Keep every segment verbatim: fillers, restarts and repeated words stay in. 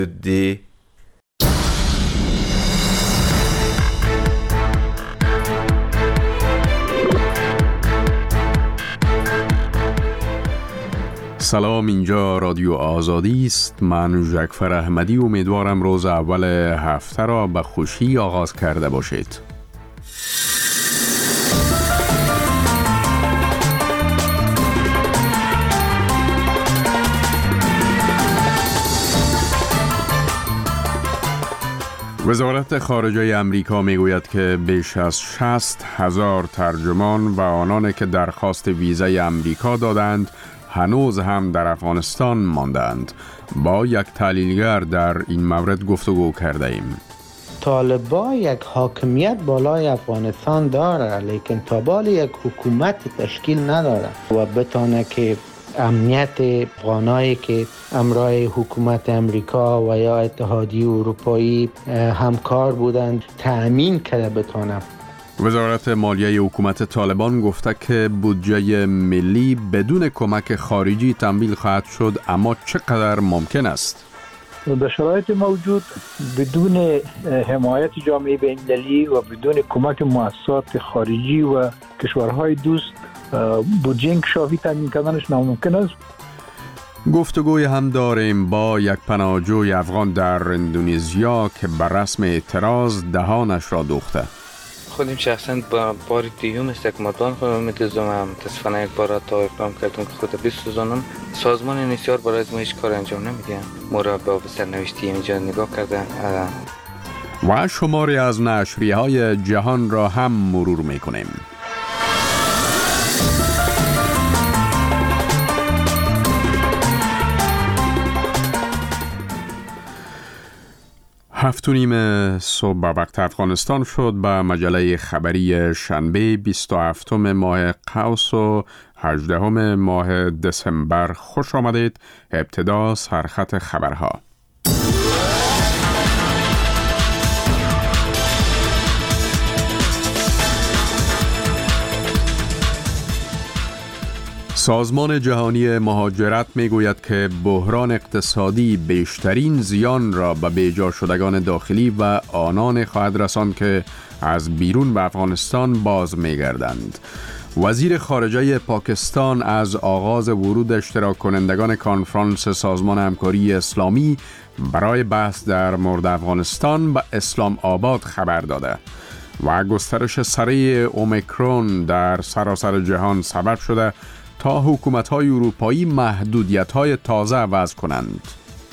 دی سلام، اینجا رادیو آزادی است. من جعفر احمدی امیدوارم روز اول هفته را به خوشی آغاز کرده باشید. وزارت خارجه امریکا میگوید که بیش از شصت هزار ترجمان و آنان که درخواست ویزای امریکا دادند هنوز هم در افغانستان ماندند. با یک تحلیلگر در این مورد گفتگو کرده ایم. طالبان یک حاکمیت بالای افغانستان داره، لیکن طالبان یک حکومت تشکیل نداره و بتونه که امنیت افغانایی که همراه حکومت امریکا و یا اتحادیه اروپایی همکار بودند تأمین کرده بتونه. وزارت مالیه حکومت طالبان گفته که بودجه ملی بدون کمک خارجی تمویل خواهد شد، اما چقدر ممکن است؟ در شرایط موجود بدون حمایت جامعه بین‌المللی و بدون کمک مؤسسات خارجی و کشورهای دوست بودجه انکشافی تامین کردنش ناممکن است. گفتگوی هم داریم با یک پناهجوی افغان در اندونزیا که بر رسم اعتراض دهانش را دوخته. خودم شخصا با بار دیوم است که مردان خودم میتونم متاسفانه یک بار تا اقدام کردم که خود بسوزانم. سازمان نسیار برای از ما هیچ کار انجام نمیدن. ما را به سرنوشتی اینجا نگاه کردن. و شماری از نشریه های جهان را هم مرور میکنیم. هفت و نیم صبح به وقت افغانستان شد. به مجله خبری شنبه بیست و هفتم ماه قوس و هجدهم ماه دسامبر خوش آمدید. ابتدا سرخط خبرها. سازمان جهانی مهاجرت میگوید که بحران اقتصادی بیشترین زیان را به بیجا شدگان داخلی و آنان خواهد رساند که از بیرون به افغانستان باز میگردند. وزیر خارجه پاکستان از آغاز ورود اشتراک کنندگان کنفرانس سازمان همکاری اسلامی برای بحث در مورد افغانستان به اسلام آباد خبر داده و گسترش سریع اومیکرون در سراسر جهان سبب شده تا حکومت‌های اروپایی محدودیت‌های تازه وضع کنند.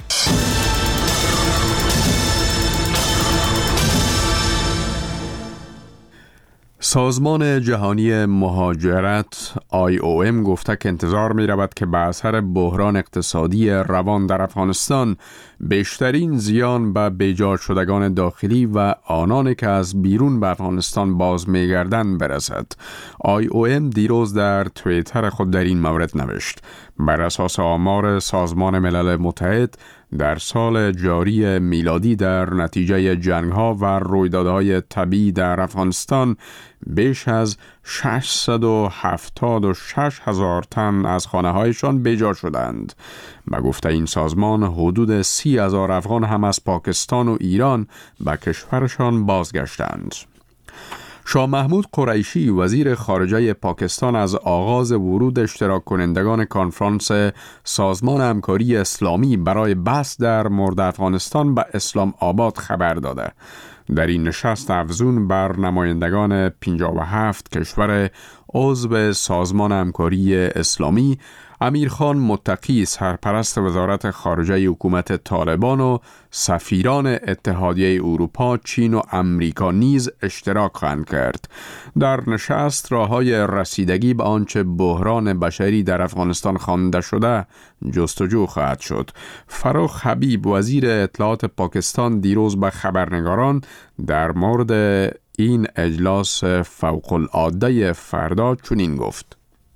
سازمان جهانی مهاجرت آی او ام گفته که انتظار می رود که به اثر بحران اقتصادی روان در افغانستان بیشترین زیان به بیجا شدگان داخلی و آنانی که از بیرون به افغانستان باز می گردند برسد. آی او ام دیروز در توییتر خود در این مورد نوشت: بر اساس آمار سازمان ملل متحد در سال جاری میلادی در نتیجه جنگ‌ها و رویدادهای طبیعی در افغانستان بیش از ششصد و هفتاد و شش هزار تن از خانه‌هایشان بیجا شدند. به گفته این سازمان حدود سی هزار افغان هم از پاکستان و ایران به کشورشان بازگشتند. شاه محمود قریشی وزیر خارجه پاکستان از آغاز ورود اشتراک کنندگان کنفرانس سازمان همکاری اسلامی برای بحث در مورد افغانستان به اسلام آباد خبر داده. در این نشست افزون بر نمایندگان پنجاه و هفت کشور عضو سازمان همکاری اسلامی، امیرخان متقی سرپرست وزارت خارجه حکومت طالبان و سفیران اتحادیه اروپا، چین و امریکا نیز اشتراک خواهند کرد. در نشست راه‌های رسیدگی به آنچه بحران بشری در افغانستان خوانده شده جستجو خواهد شد. فروخ حبیب وزیر اطلاعات پاکستان دیروز به خبرنگاران در مورد این اجلاس فوق العاده فردا چنین گفت: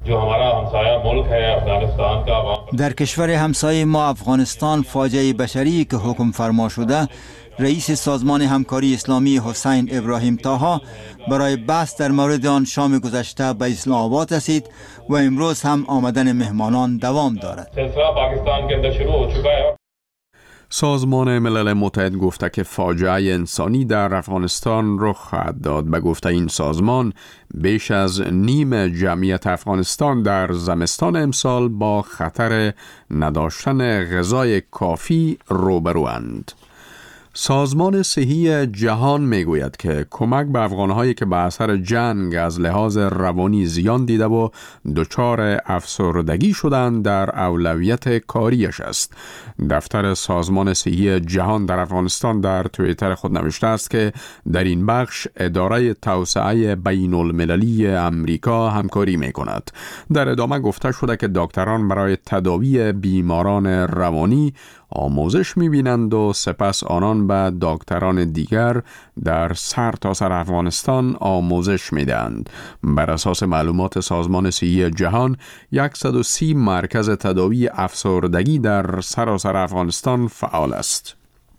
در کشور همسایه ما افغانستان فاجعه بشری که حکم فرما شده، رئیس سازمان همکاری اسلامی حسین ابراهیم طاها برای بحث در مورد آن شام گذشته به اسلام آباد رسید و امروز هم آمدن مهمانان دوام دارد. سازمان ملل متحد گفته که فاجعه انسانی در افغانستان رخ خواهد داد و گفته این سازمان بیش از نیم جمعیت افغانستان در زمستان امسال با خطر نداشتن غذای کافی روبروند. سازمان صحی جهان میگوید که کمک به افغانهایی که به اثر جنگ از لحاظ روانی زیان دیده و دچار افسردگی شدند در اولویت کاریش است. دفتر سازمان صحی جهان در افغانستان در توییتر خود نوشته است که در این بخش اداره توسعه بین المللی امریکا همکاری می کند. در ادامه گفته شده که دکتران برای تداوی بیماران روانی آموزش می‌بینند و سپس آنان به دکتران دیگر در سرتاسر افغانستان آموزش می‌دهند. بر اساس معلومات سازمان صحی جهان، صد و سی مرکز تداوی افسردگی در سراسر افغانستان فعال است.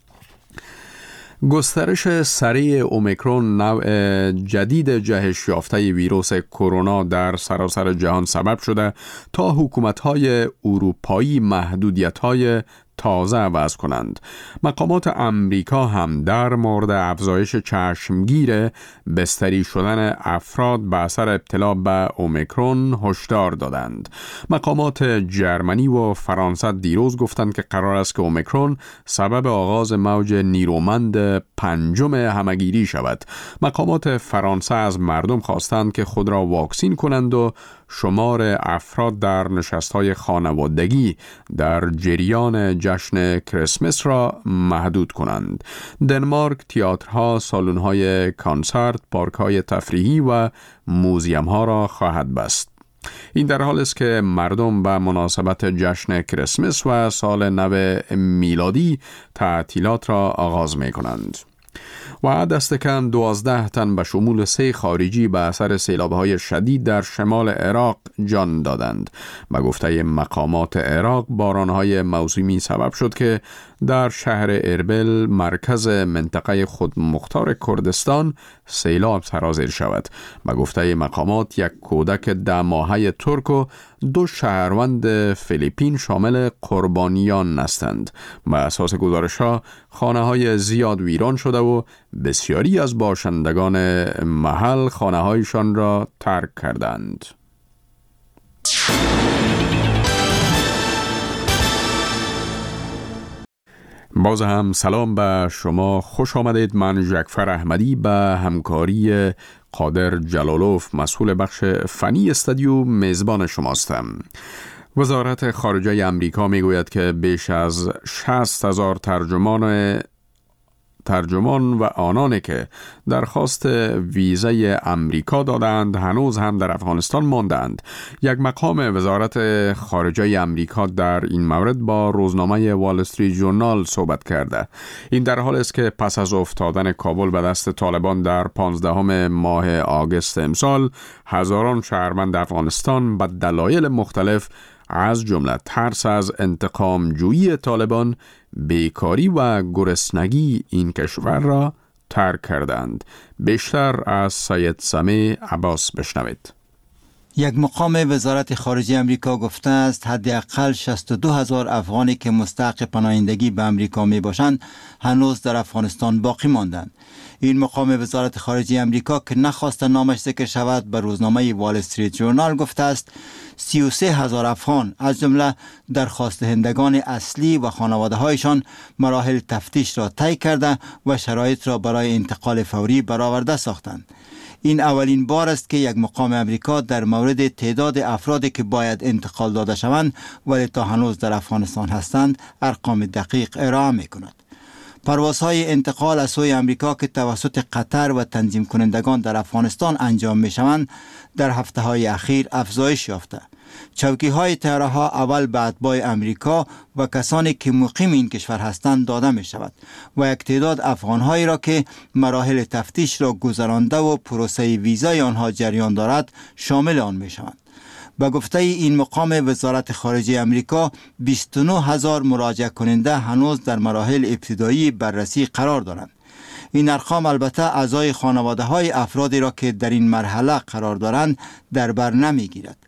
گسترش سریع اومیکرون، نوع جدید جهش یافته ویروس کرونا در سراسر جهان سبب شده تا حکومت‌های اروپایی محدودیت‌های تازه وضع کنند. مقامات امریکا هم در مورد افزایش چشمگیر بستری شدن افراد به اثر ابتلا به اومیکرون هشدار دادند. مقامات جرمنی و فرانسه دیروز گفتند که قرار است که اومیکرون سبب آغاز موج نیرومند پنجم همگیری شود. مقامات فرانسه از مردم خواستند که خود را واکسین کنند و شمار افراد در نشست‌های خانوادگی در جریان جشن کریسمس را محدود کنند. دنمارک تئاترها، سالن‌های کنسرت، پارک‌های تفریحی و موزیم‌ها را خواهد بست. این در حال است که مردم به مناسبت جشن کریسمس و سال نو میلادی تعطیلات را آغاز می‌کنند. و دست کم دوازده تن به شمول سه خارجی به اثر سیلاب‌های شدید در شمال عراق جان دادند. به گفته مقامات عراق، باران‌های موسمی سبب شد که در شهر اربیل، مرکز منطقه خودمختار کردستان، سیلاب سرازیر شود. به گفته مقامات، یک کودک ده ماهه ترک و دو شهروند فیلیپین شامل قربانیان هستند. به اساس گزارش‌ها، خانه‌های زیاد ویران شده و بسیاری از باشندگان محل خانه‌هایشان را ترک کردند. باز هم سلام به شما، خوش آمدید. من جعفر احمدی به همکاری قادر جلالوف، مسئول بخش فنی استودیو، میزبان شماستم. وزارت خارجه امریکا میگوید که بیش از شصت هزار ترجمان ترجمان و آنانی که درخواست ویزای امریکا دادند هنوز هم در افغانستان ماندند. یک مقام وزارت خارجه امریکا در این مورد با روزنامه وال استریت ژورنال صحبت کرده. این در حال است که پس از افتادن کابل به دست طالبان در پانزدهم ماه آگوست امسال، هزاران شهروند افغانستان به دلایل مختلف از جمله ترس از انتقام جویی طالبان، بیکاری و گرسنگی این کشور را ترک کردند. بیشتر از سید سمی عباس بشنوید. یک مقام وزارت خارجه امریکا گفته است حداقل شصت و دو هزار افغانی که مستحق پناهندگی به امریکا می باشند هنوز در افغانستان باقی ماندند. این مقام وزارت خارجه امریکا که نخواست نامش ذکر شود به روزنامه وال استریت ژورنال گفته است سی و سه هزار افغان از جمله درخواست دهندگان اصلی و خانواده هایشان مراحل تفتیش را طی کرده و شرایط را برای انتقال فوری برآورده ساختند. این اولین بار است که یک مقام امریکا در مورد تعداد افرادی که باید انتقال داده شوند ولی تا هنوز در افغانستان هستند ارقام دقیق ارائه می کند. پروازهای انتقال از سوی امریکا که توسط قطر و تنظیم کنندگان در افغانستان انجام می شوند در هفته های اخیر افزایش یافته. چوکی های طیاره ها اول به اتباع امریکا و کسانی که مقیم این کشور هستند داده می شود و یک تعداد افغان هایی را که مراحل تفتیش را گذرانده و پروسه ویزای آنها جریان دارد شامل آن می شوند. به گفته این مقام وزارت خارجه امریکا، بیست و نه هزار مراجعه کننده هنوز در مراحل ابتدایی بررسی قرار دارند. این ارقام البته اعضای خانواده های افرادی را که در این مرحله قرار دارند در بر نمی گیرد.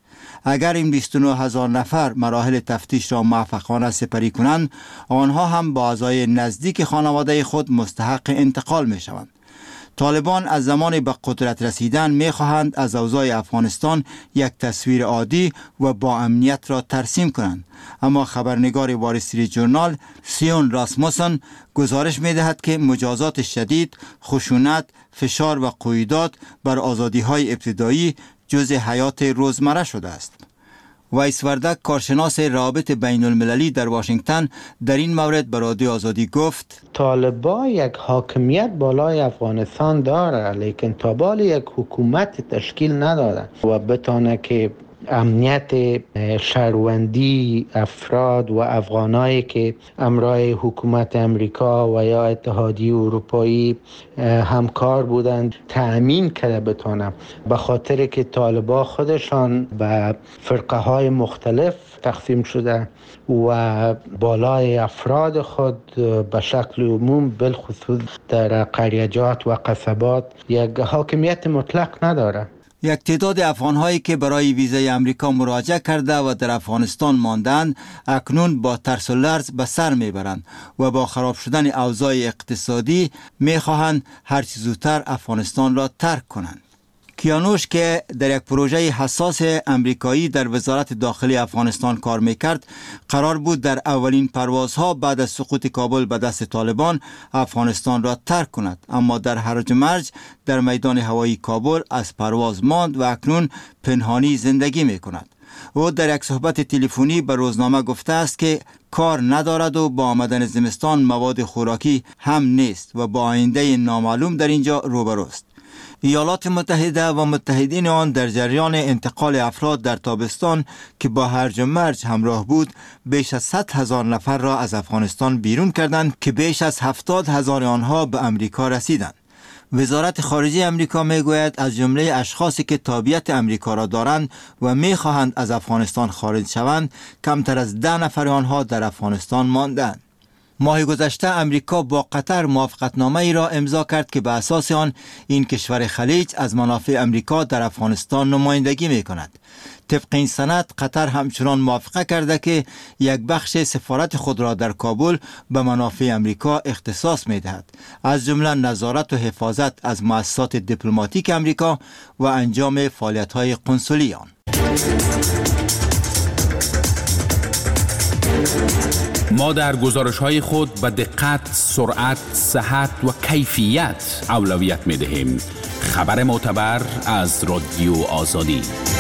اگر این بیست و نه هزار نفر مراحل تفتیش را موفقانه سپری کنند، آنها هم با اعضای نزدیک خانواده خود مستحق انتقال می شوند. طالبان از زمان به قدرت رسیدن می خواهند از اوضاع افغانستان یک تصویر عادی و با امنیت را ترسیم کنند. اما خبرنگار وال استریت جورنال سیون راسموسن گزارش می دهد که مجازات شدید، خشونت، فشار و قیودات بر آزادی های ابتدایی جزء حیات روزمره شده است. وایس وردک، کارشناس روابط بین المللی در واشنگتن، در این مورد به رادیو آزادی گفت: طالبان یک حاکمیت بالای افغانستان داره، لیکن طالبان یک حکومت تشکیل نداره و بتونه که امنیت شهروندی افراد و افغانایی که همراه حکومت امریکا و یا اتحادیه اروپایی همکار بودند تأمین کرده بتونه، به خاطر که طالبان خودشان به فرقه های مختلف تقسیم شده و بالای افراد خود به شکل عموم بالخصوص در قریجات و قصبات یک حاکمیت مطلق نداره. یک تعداد افغان‌هایی که برای ویزای امریکا مراجعه کرده و در افغانستان ماندند، اکنون با ترس و لرز به سر میبرند و با خراب شدن اوضاع اقتصادی میخواهند هر چه زودتر افغانستان را ترک کنند. کیانوش که در یک پروژه حساس امریکایی در وزارت داخلی افغانستان کار میکرد، قرار بود در اولین پروازها بعد از سقوط کابل به دست طالبان افغانستان را ترک کند، اما در هرج و مرج در میدان هوایی کابل از پرواز ماند و اکنون پنهانی زندگی میکند. او در یک صحبت تلفنی به روزنامه گفته است که کار ندارد و با آمدن زمستان مواد خوراکی هم نیست و با آینده نامعلوم در اینجا روبروست. ایالات متحده و متحدین آن در جریان انتقال افراد در تابستان که با هرج و مرج همراه بود، بیش از صد هزار نفر را از افغانستان بیرون کردند که بیش از هفتاد هزار آنها به امریکا رسیدند. وزارت خارجه امریکا میگوید از جمله اشخاصی که تابعیت امریکا را دارند و میخواهند از افغانستان خارج شوند، کمتر از ده نفر آنها در افغانستان ماندند. ماه گذشته امریکا با قطر موافقتنامه ای را امضا کرد که به اساس آن این کشور خلیج از منافع امریکا در افغانستان نمایندگی می کند. طبق این سند قطر همچنان موافقه کرده که یک بخش سفارت خود را در کابل به منافع امریکا اختصاص می دهد، از جمله نظارت و حفاظت از مؤسسات دیپلماتیک امریکا و انجام فعالیت های قنصلی آن. ما در گزارش‌های خود به دقت، سرعت، صحت و کیفیت اولویت می‌دهیم. خبر معتبر از رادیو آزادی.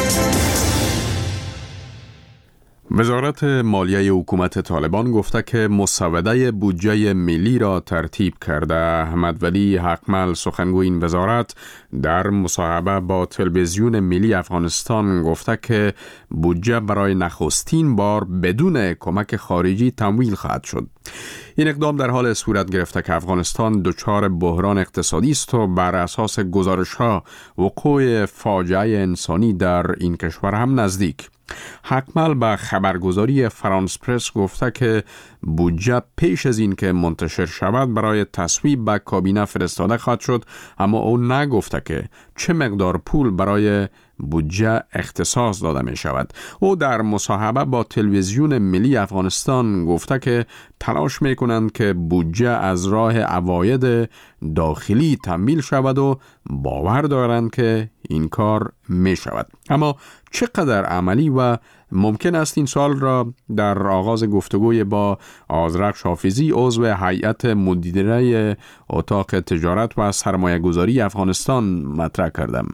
وزارت مالیه حکومت طالبان گفته که مسوده بودجه ملی را ترتیب کرده. احمد ولی حقمل سخنگوی این وزارت در مصاحبه با تلویزیون ملی افغانستان گفته که بودجه برای نخستین بار بدون کمک خارجی تمویل خواهد شد. این اقدام در حال صورت گرفته که افغانستان دچار بحران اقتصادی است و بر اساس گزارش‌ها وقوع فاجعه انسانی در این کشور هم نزدیک. حقمل به خبرگزاری فرانس پرس گفته که بودجه پیش از این که منتشر شود برای تصویب به کابینه فرستاده خواهد شد، اما او نگفته که چه مقدار پول برای بودجه اختصاص داده می شود. او در مصاحبه با تلویزیون ملی افغانستان گفته که تلاش می کنند که بودجه از راه عواید داخلی تمویل شود و باور دارند که این کار می شود. اما چقدر عملی و ممکن است؟ این سوال را در آغاز گفتگوی با آذرخش حافظی عضو هیئت مدیره اتاق تجارت و سرمایه گذاری افغانستان مطرح کردم.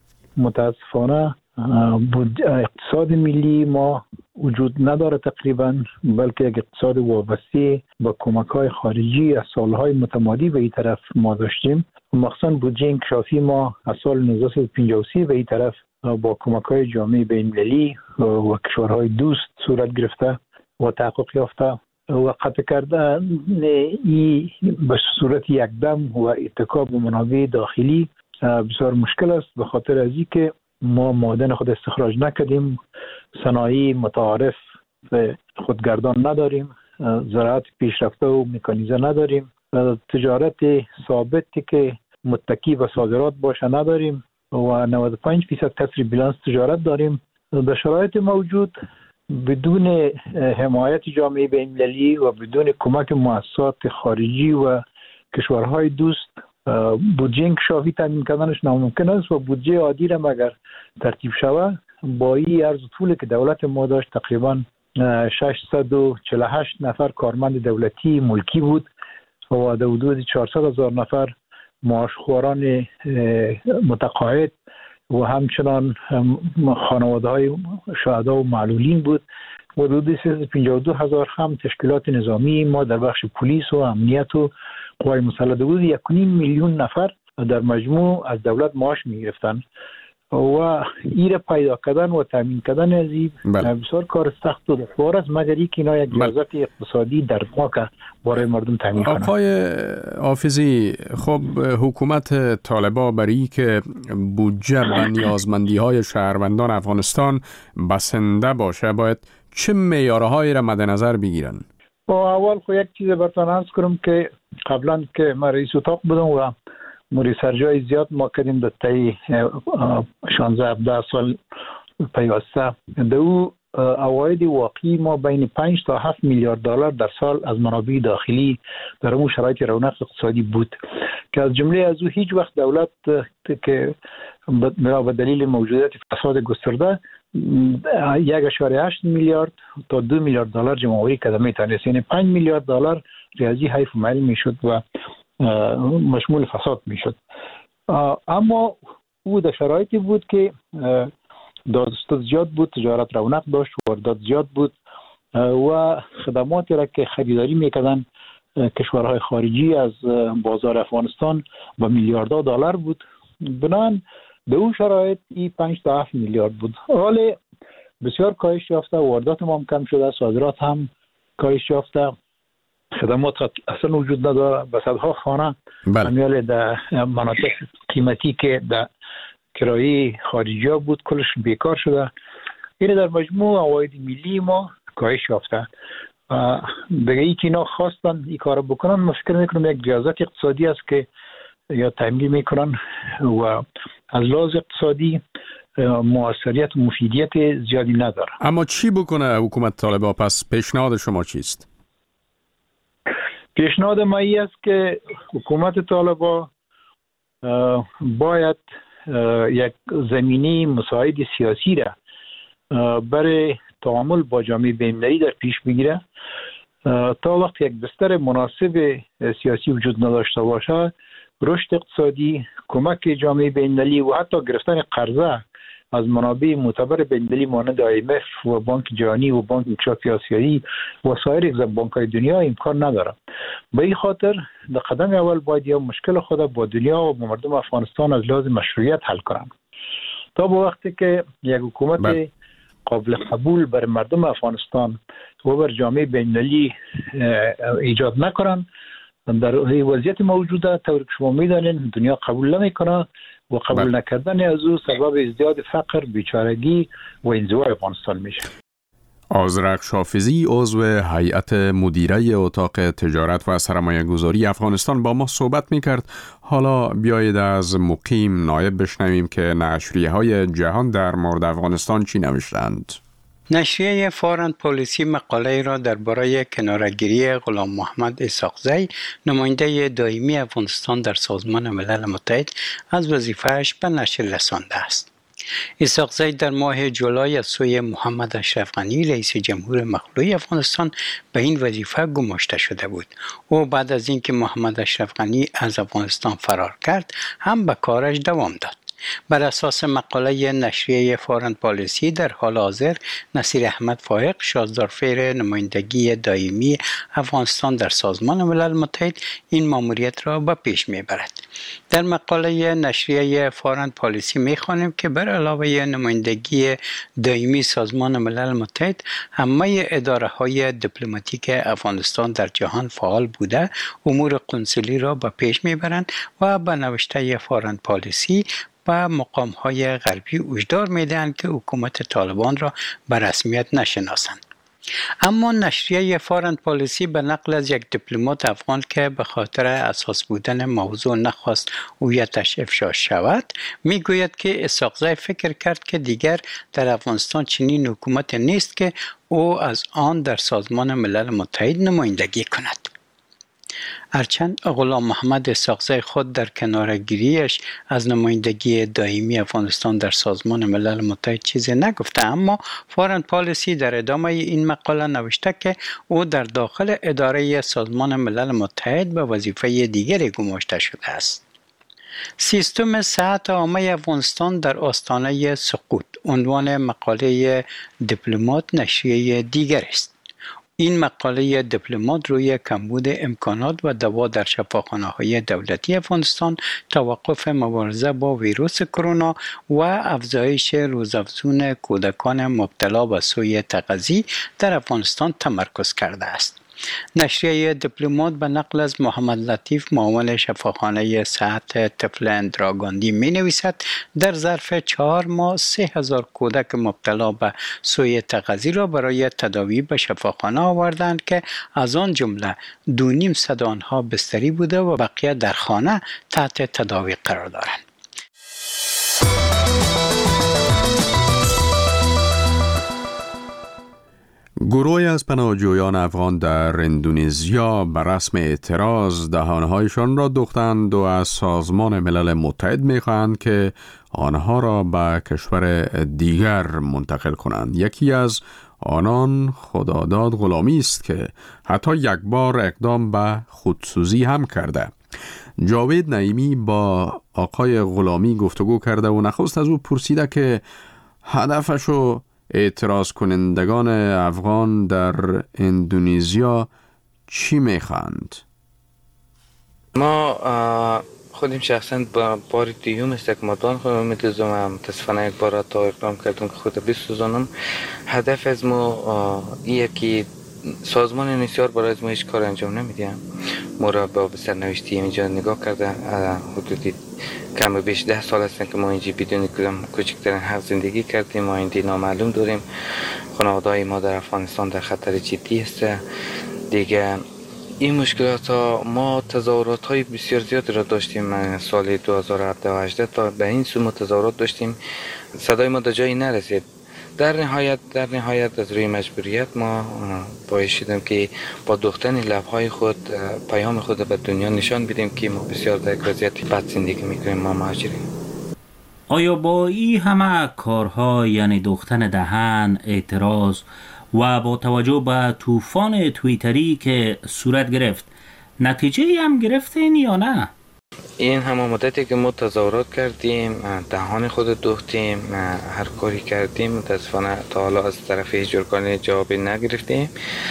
متاسفانه اقتصاد ملی ما وجود نداره تقریبا، بلکه یک اقتصاد وابسته با کمک‌های خارجی از سالهای متمادی به این طرف ما داشتیم. مخصوصا بودجه انکشافی ما از سال نوزده صد و پنجاه و سه به این طرف با کمک‌های جامعه بین‌المللی و کشورهای دوست صورت گرفته و تحقق یافته و قطع کردن این به صورت یکدم و اتکا به منابع داخلی بسیار مشکل است، به خاطر از این که ما معادن خود استخراج نکردیم، صنایع متعارف خودگردان نداریم، زراعت پیشرفته و مکانیزه نداریم، تجارت ثابتی که متکی به صادرات باشه نداریم و نود و پنج درصد کسر بیلانس تجارت داریم در شرایط موجود بدون حمایت جامعه بین‌المللی و بدون کمک مؤسسات خارجی و کشورهای دوست بودجه انکشافی تامین کردنش ناممکن است و بودجه عادی را اگر ترتیب شود با این عرض طولی که دولت ما داشت تقریبا ششصد و چهل و هشت نفر کارمند دولتی ملکی بود و در حدود چهارصد هزار نفر معاشخواران متقاعد و همچنان خانواده های شهدا و معلولین بود و حدود سیصد و پنجاه و دو هزار هم تشکیلات نظامی ما در بخش پلیس و امنیت و قوای مسلح بود. یک و نیم میلیون نفر در مجموع از دولت معاش می گرفتن و این پیدا کردن و تامین کردن از این بسیار کار سخت و دشوار است مگر اینکه اینا یک ریاضت اقتصادی دردناک برای مردم تامین کنند. آقای حافظی، خب حکومت طالبان برای که بودجه و نیازمندی‌های شهروندان افغانستان بسنده باشه باید چه معیارهایی را مد نظر بگیرن؟ با اول خو یک چیز براتون عرض کنم که قبلا که من رئیس اتاق بودم و ریسرچ‌های زیاد ما کردیم در طی شانزده هفده سال پیوسته در او عواید واقعی ما بین پنج تا هفت میلیارد دلار در سال از منابع داخلی در اون شرایط رونق اقتصادی بود که از جمله از او هیچ وقت دولت که به دلیل موجودیت فساد گسترده یک اشاره هشت میلیارد تا دو میلیارد دلار جمع‌آوری کرده میتونست، یعنی پنج میلیارد دلار ریاضی حیف و معل میشد و مشمول فساد میشد. اما او در شرایطی بود که دادستان زیاد بود، تجارت رونق داشت، واردات زیاد بود و خدماتی را که خریداری میکردن کشورهای خارجی از بازار افغانستان با میلیاردها دلار بود. بنابراین در اون شرایط این پنج تا هفت میلیارد بود. حالا بسیار کاهش یافته، واردات ما هم کم شده، صادرات هم کاهش یافته، خدمات اصلا وجود نداره. به صدها خانه همیال در مناطق قیمتی که در کرایه خارجی ها بود کلش بیکار شده. این در مجموع عواید ملی ما کاهش یافته. دیگه ای که اینا خواستن این کار بکنن، من فکر میکنم یک ریاضت اقتصادی است که یا تمرین میکنن و از لحاظ اقتصادی موثریت و مفیدیت زیادی نداره. اما چی بکنه حکومت طالبان؟ پس پیشنهاد شما چیست؟ پیشنهاد ما این است که حکومت طالبان باید یک زمینه مساعد سیاسی را برای تعامل با جامعه بین‌المللی در پیش بگیره. تا وقت یک بستر مناسب سیاسی وجود نداشته باشه، رشد اقتصادی، کمک جامعه بین‌المللی و حتی گرفتن قرضه از منابع معتبر بین‌المللی مانند آی ام اف و بانک جهانی و بانک انکشافی آسیایی و سایر بانک‌های دنیا امکان نداره. به این خاطر در قدم اول باید یا مشکل خود با دنیا و با مردم افغانستان از لحاظ مشروعیت حل کنند. تا به وقتی که یک حکومت بل. قابل قبول بر مردم افغانستان و بر جامعه بین‌المللی ایجاد نکنند، در وضعیت موجوده طور که شما میدانید دنیا قبول نمیکنه و قبول بل. نکردن از او سبب ازدیاد فقر، بیچارگی و انزوای افغانستان میشه. آذرخش حافظی، عضو هیئت مدیره اتاق تجارت و سرمایه‌گذاری افغانستان با ما صحبت میکرد. حالا بیایید از مقیم نایب بشنویم که نشریه‌های جهان در مورد افغانستان چی نوشتند. نشریه فارن پالیسی مقاله را درباره کناره‌گیری غلام محمد اسحاقزی، نماینده دائمی افغانستان در سازمان ملل متحد، از وظیفه‌اش به نشر رسانده است. اسحاقزی در ماه جولای از سوی محمد اشرف غنی رئیس جمهور مخلوع افغانستان به این وظیفه گماشته شده بود. او بعد از اینکه محمد اشرف غنی از افغانستان فرار کرد هم به کارش دوام داد. بر اساس مقاله نشریه فارن پالیسی، در حال حاضر نصیر احمد فائق، شازدارفیر نمایندگی دائمی افغانستان در سازمان ملل متحد، این ماموریت را به پیش میبرد. در مقاله نشریه فارن پالیسی میخوانیم که بر علاوه نمایندگی دائمی سازمان ملل متحد، همه اداره های دیپلماتیک افغانستان در جهان فعال بوده امور قنسولی را به پیش میبرند و به نوشته فارن پالیسی و مقام‌های غربی هشدار می‌دهند که حکومت طالبان را به رسمیت نشناسند. اما نشریه فارن پالیسی به نقل از یک دیپلمات افغان که به خاطر اساس بودن موضوع نخواست هویتش افشا شود میگوید که اسحاقزی فکر کرد که دیگر در افغانستان چنین حکومت نیست که او از آن در سازمان ملل متحد نمایندگی کند. هرچند غلام محمد اسحاقزی خود در کنارگیریش از نمایندگی دائمی افغانستان در سازمان ملل متحد چیزی نگفته، اما فارن پالیسی در ادامه این مقاله نوشته که او در داخل اداره سازمان ملل متحد به وظیفه دیگری گماشته شده است. سیستم صحت عامه افغانستان در آستانه سقوط عنوان مقاله دیپلمات نشریه دیگر است. این مقاله دیپلمات روی کمبود امکانات و دوا در شفاخانه‌های دولتی افغانستان، توقف مبارزه با ویروس کرونا و افزایش روزافزون کودکان مبتلا به سوی تغذی در افغانستان تمرکز کرده است. نشریه دیپلمات به نقل از محمد لطیف معاون شفاخانه صحت طفل اندراگاندی می نویسد در ظرف چهار ماه سه هزار کودک مبتلا به سوی تغذی را برای تداوی به شفاخانه آوردند که از آن جمله دو نیم صد آنها بستری بوده و بقیه در خانه تحت تداوی قرار دارند. گروهی از پناهجویان افغان در اندونزیا به رسم اعتراض دهانهایشان را دوختند و از سازمان ملل متحد می‌خواهند که آنها را به کشور دیگر منتقل کنند. یکی از آنان خداداد غلامی است که حتی یک بار اقدام به خودسوزی هم کرده. جاوید نعیمی با آقای غلامی گفتگو کرده و نخست از او پرسیده که هدفشو اعتراض کنندگان افغان در اندونزیا چی میخواند؟ ما خودم شخصا با بار دیوم استکماتان خودم میتوزم متاسفانه یک بار تا اقدام کردم که خود بسوزانم. هدف از ما ایه که سازمان نسیار برای از ما هیچ کار انجام نمیدیم. ما را با سرنوشتی اینجا نگاه کرده حدودی کم بیش ده سال هستن که ما اینجا بدون کدام کوچکترین حق زندگی کردیم. ما اینجا نامعلوم داریم. خانواده‌های ما در افغانستان در خطر جدی است. دیگه این مشکلات ها ما تظاهرات های بسیار زیاد را داشتیم. سال دو هزار و هفده و هجده تا به این سو تظاهرات داشتیم. صدای ما در جایی نرسید. در نهایت در نهایت از روی مجبوریت ما باعث شدیم که با دوختن لب‌های خود پیام خود به دنیا نشان بدیم که ما بسیار در یک وضعیت بد زندگی می‌کنیم. ما مهاجرین. آیا با این همه کارها، یعنی دوختن دهن، اعتراض و با توجه به طوفان توییتری که صورت گرفت، نتیجه هم گرفتین یا نه؟ این همه مدتی که ما تظاهرات کردیم، دهان خود دوختیم، هر کاری کردیم، متاسفانه تا حالا از طرف هیچ ارگانی جوابی نگرفتیم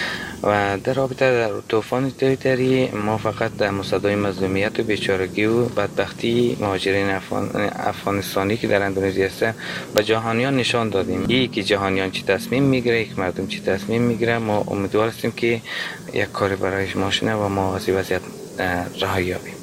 و در رابطه در طوفان توییتری ما فقط در مصدای مظلومیت و بیچارگی و بدبختی مهاجرین افغان، افغانستانی که در اندونزی هستند به جهانیان نشان دادیم. یکی جهانیان چی تصمیم میگیره، یک مردم چی تصمیم میگیره. ما امیدوار هستیم که یک کاری برایش ما شنه و ما از این وضعیت رهایی یابیم.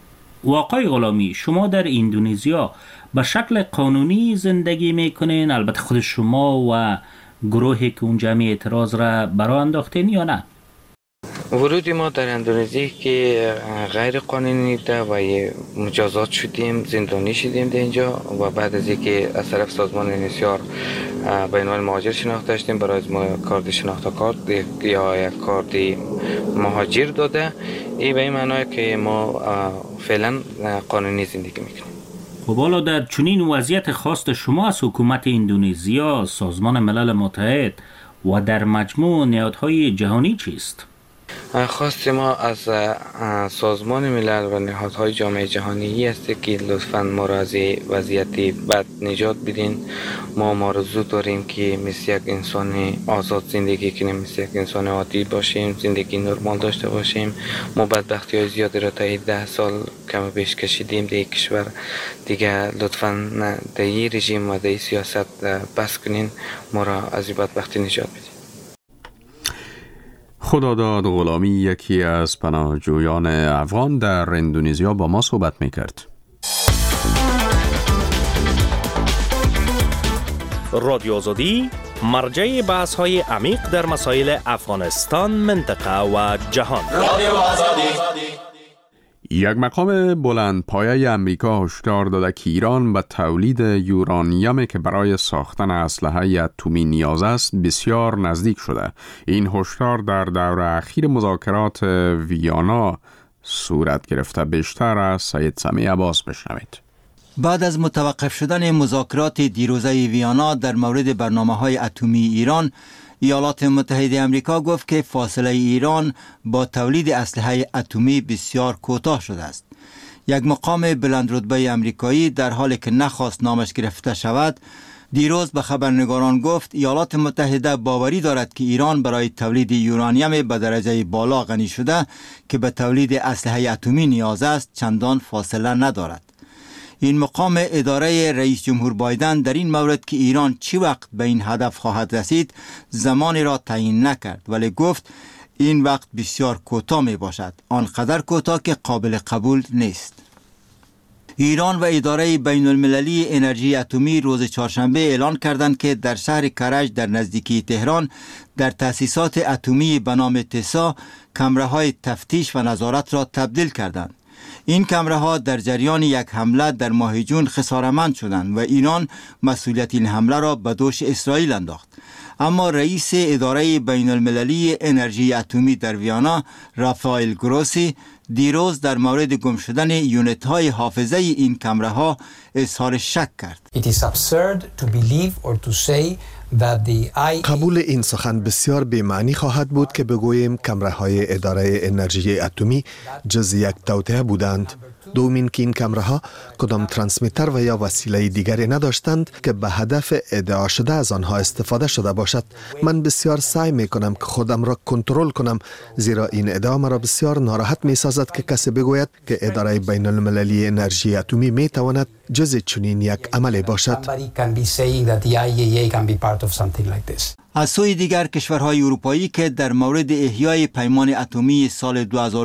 آقای غلامی، شما در اندونزیا به شکل قانونی زندگی میکنین؟ البته خود شما و گروهی که اونجا می اعتراض را برا انداختین یا نه؟ ورودی ما در اندونزی که غیر قانونی ده و مجازات شدیم، زندانی شدیم در اینجا و بعد از اینکه از طرف سازمان نسیار به عنوان مهاجر شناخته شدیم، برای از ما کارت شناخته کارت یا یک کارت مهاجر داده. این به این معنی که ما فعلا قانونی زندگی میکنیم. خب حالا در چنین وضعیت خواست شما از حکومت اندونزیا، سازمان ملل متحد و در مجموع نهادهای جهانی چیست؟ خواست ما از سازمان ملل و نهادهای جامعه جهانی است که لطفاً ما را از وضعیت بد نجات بدین. ما مارزو داریم که مثل یک انسان آزاد زندگی کنیم، مثل یک انسان عادی باشیم، زندگی نرمال داشته باشیم. ما بدبختی های زیادی را تا ده سال کم بیش کشیدیم در کشور. دیگه لطفاً در این رژیم و در این سیاست بس کنین، ما را از این بدبختی نجات بدین. خداداد غلامی، یکی از پناهجویان افغان در اندونزیا، با ما صحبت میکرد. رادیو آزادی، مرجع بحث های عمیق در مسائل افغانستان، منطقه و جهان. یک مقام بلند پایه امریکا هشدار داده که ایران به تولید یورانیمی که برای ساختن اسلحه اتمی نیاز است بسیار نزدیک شده. این هشدار در دوره اخیر مذاکرات ویانا صورت گرفته. بیشتر از سید سمیع عباس بشنوید. بعد از متوقف شدن مذاکرات دیروزه ویانا در مورد برنامه‌های اتمی ایران، ایالات متحده آمریکا گفت که فاصله ایران با تولید اسلحه اتمی بسیار کوتاه شده است. یک مقام بلند رتبه آمریکایی در حالی که نخواست نامش گرفته شود، دیروز به خبرنگاران گفت ایالات متحده باوری دارد که ایران برای تولید یورانیم به درجه بالا غنی شده که به تولید اسلحه اتمی نیاز است چندان فاصله ندارد. این مقام اداره رئیس جمهور بایدن در این مورد که ایران چی وقت به این هدف خواهد رسید زمانی را تعیین نکرد، ولی گفت این وقت بسیار کوتاه می باشد، آنقدر کوتاه که قابل قبول نیست. ایران و اداره بین المللی انرژی اتمی روز چهارشنبه اعلان کردند که در شهر کرج در نزدیکی تهران در تأسیسات اتمی به نام تسا کامراهای تفتیش و نظارت را تبدیل کردند. این کامراها در جریان یک حمله در ماه جون خسارتمند شدند و ایران مسئولیت این حمله را به دوش اسرائیل انداخت. اما رئیس اداره بین المللی انرژی اتمی در ویانا رافائل گروسی دیروز در مورد گم شدن یونیت های حافظه این کامراها اظهار شک کرد. It is absurd to believe or to say that the I... قبول این سخن بسیار بی‌معنی خواهد بود که بگوییم کامراهای اداره انرژی اتمی جز یک توطئه بودند. دومین که این کامراها کدام ترانسمیتر و یا وسیله دیگری نداشتند که به هدف ادعا شده از آنها استفاده شده باشد. من بسیار سعی می کنم که خودم را کنترل کنم، زیرا این ادعا مرا بسیار ناراحت می سازد که کسی بگوید که اداره بین المللی انرژی اتمی می تواند جز چنین یک عملی باشد. از سوی دیگر کشورهای اروپایی که در مورد احیای پیمان اتمی سال دو هزار